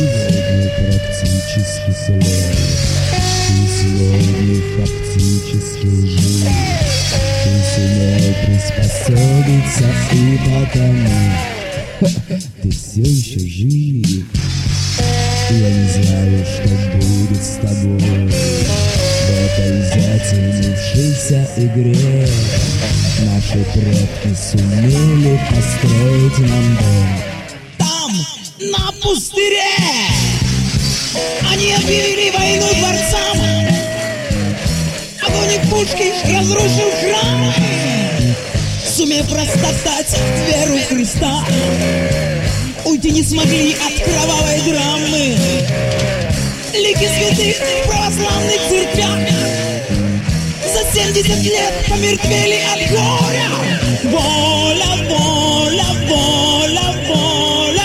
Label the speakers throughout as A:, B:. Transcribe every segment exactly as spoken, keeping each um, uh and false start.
A: сегодня практически слаб, ты сегодня фактически лжив. Ты сумел приспособиться, и потому ты все еще жив. Я не знаю, что будет с тобой в этой затянувшейся игре. Наши предки сумели построить нам дом
B: там, на пустыре. Они объявили войну дворцам. Огонь их пушки разрушил храм, сумев растоптать веру Христа. Уйти не смогли от кровавой драмы лики святых в православных церквях. За семьдесят лет помертвели от горя. Воля, воля, воля, воля.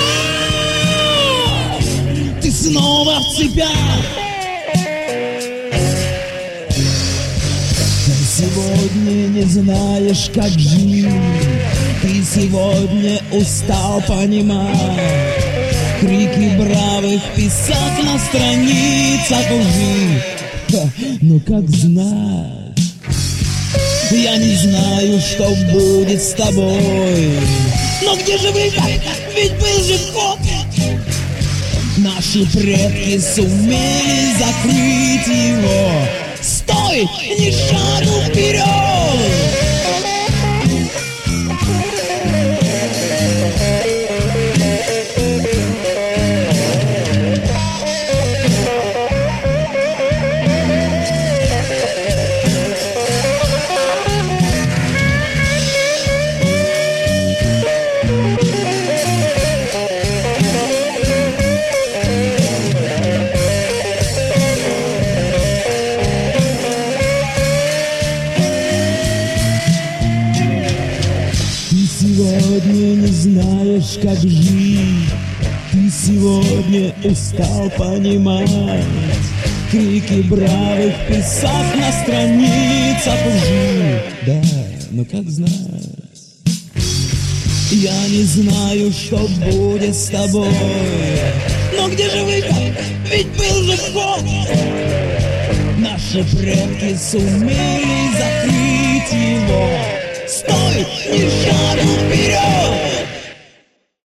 B: А-а-а! Ты снова в цепях. Ты сегодня не знаешь, как жить. Ты сегодня устал понимать крики бравых писак на страницах лжи. Ха, но как знать? Я не знаю, что будет с тобой. Но где же выход? Ведь был же вход. Наши предки сумели закрыть его. Стой, ни шагу вперед! Сегодня не знаешь, как жить. Ты сегодня устал понимать крики бравых писак на страницах лжи. Да, но как знать? Я не знаю, что будет с тобой. Но где же выход? Ведь был же вход. Наши предки сумели закрыть его. Стой, ни шагу вперед!